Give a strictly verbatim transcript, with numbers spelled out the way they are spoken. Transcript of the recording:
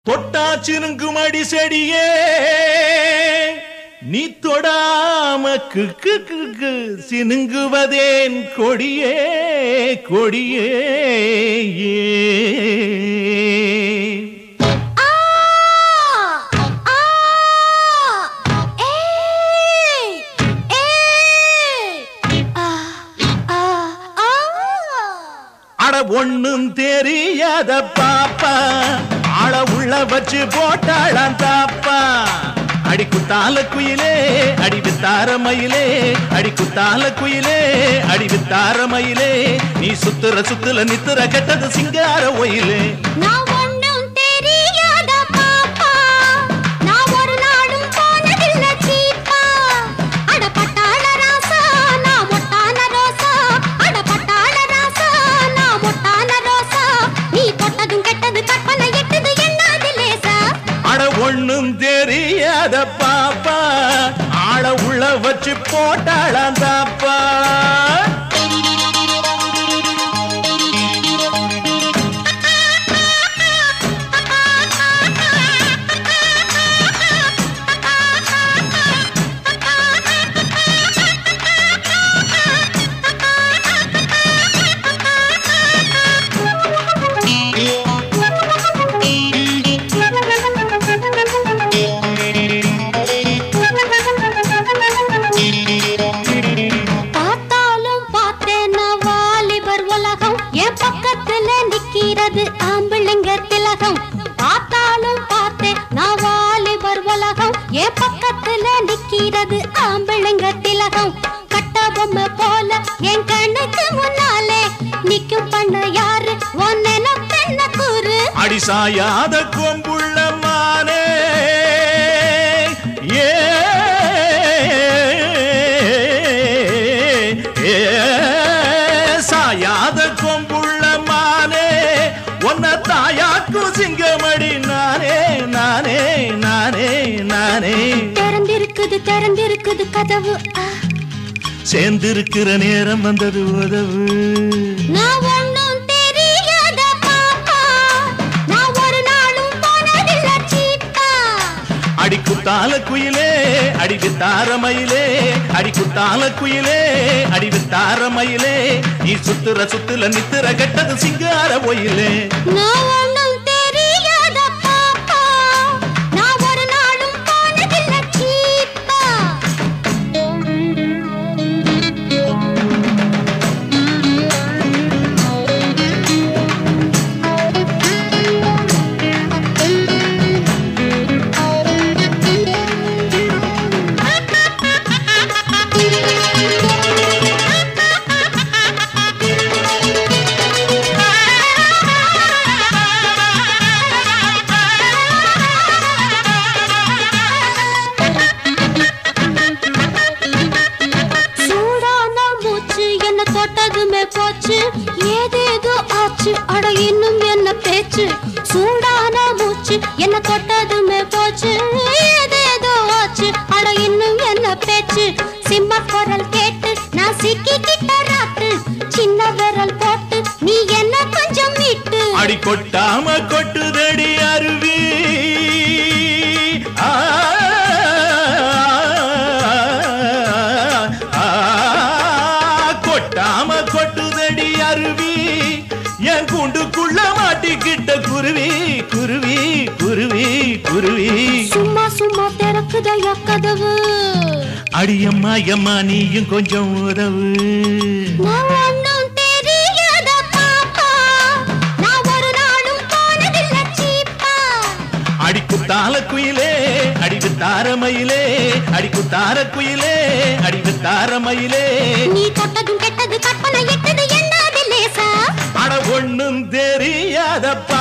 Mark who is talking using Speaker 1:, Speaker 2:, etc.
Speaker 1: தொட்டாச்சினுங்கும் அடி செடியே நீ தொடாம kick kick சினுங்குவதேன் கொடியே கொடியே அட ஒண்ணும் தெரியாத பாப்பா ஆள உள்ள வச்சு போட்டாளாம் தாப்பா அடி குத்தால குயிலே அடி வித்தார மயிலே அடி குத்தால குயிலே அடி வித்தார மயிலே நீ சுத்துற சுத்துல நித்துற கெட்டது சிங்கார ஒயிலே ஒண்ணும் தெரியாத பாப்பா ஆள உள்ள வச்சு போட்டாளாம் தாப்பா ஆம்பளைங்க திலகம் பார்த்தாலும் பார்த்தேன் நான் வாலிபர் உலகம் என் பக்கத்துல நிக்கிறது ஆம்பளைங்க திலகம் கட்ட பொம்மை போல என் கண்ணுக்கு முன்னாலே நிக்கும் பண்ண யாரு ஒன்ன பெண்ண கூறு அடிசாயாத கொம்புள்ள மானே ஏ சாயாத கொம்புள்ள தாயாக்கும் சிங்கமடி நானே நானே நானே நானே
Speaker 2: திறந்திருக்குது திறந்திருக்குது கதவு
Speaker 1: சேர்ந்திருக்கிற நேரம் வந்தது உதவு
Speaker 2: நான் ஒண்ணும் தெரியாத பாப்பா நான் ஒரு நாளும் போனதில்லை சீப்பா
Speaker 1: அடி குத்தால குயிலே அடி வித்தார மயிலே அடி குத்தால குயிலே அடி வித்தார மயிலே நீ சுத்துற சுத்துல நித்துற கெட்டது சிங்கார ஒயிலே
Speaker 2: நான் ஒண்ணும் தெரியாத பாப்பா நான் ஒரு நாளும் போனதில்லை சீப்பா போச்சு ஏதேதோ ஆச்சு அட இன்னும் என்ன பேச்சு சூடான மூச்சு என்ன தொட்டதுமே போச்சு ஏதேதோ ஆச்சு அட இன்னும் என்ன பேச்சு சிம்ம குரல் கேட்டு நான் சிக்கிக்கிட்ட ராத்து சின்ன விரல் போட்டு நீ என்ன கொஞ்சம் மீட்டு
Speaker 1: அடி கொட்டாம கொட்டுதடி அருவி கொட்டாம கொட்டுதடி அருவி என் கூண்டுக்குள்ள மாட்டிக்கிட்ட குருவி குருவி குருவி குருவி
Speaker 2: சும்மா சும்மா திறக்குதையா கதவு
Speaker 1: அடியம்மா எம்மா நீயும் கொஞ்சம் உதவு
Speaker 2: நான் ஒண்ணும் தெரியாத பாப்பா நான் ஒரு நாளும் போனதில்லை சீப்பா
Speaker 1: அடி குத்தால குயிலே அடி வித்தார மயிலே அடி குத்தார குயிலே அடி வித்தார மயிலே
Speaker 2: நீ தொட்டதும் கெட்டது கற்பனை எட்டது என்னது லேசா
Speaker 1: அட ஒண்ணும் தெரியாதப்பா